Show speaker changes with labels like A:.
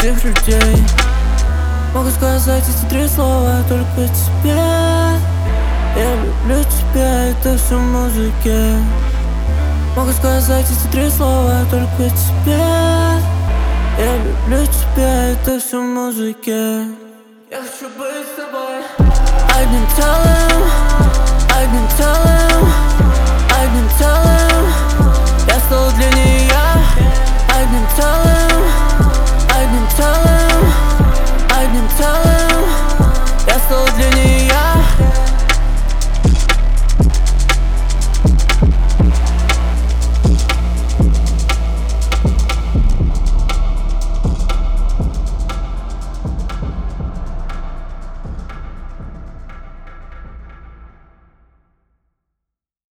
A: других людей. Могу сказать эти три слова только тебе. Я люблю тебя, это все в музыке. Могу сказать эти три слова только тебе. Я люблю тебя, это все в музыке. Я хочу быть с тобой. Одним телом, одним телом.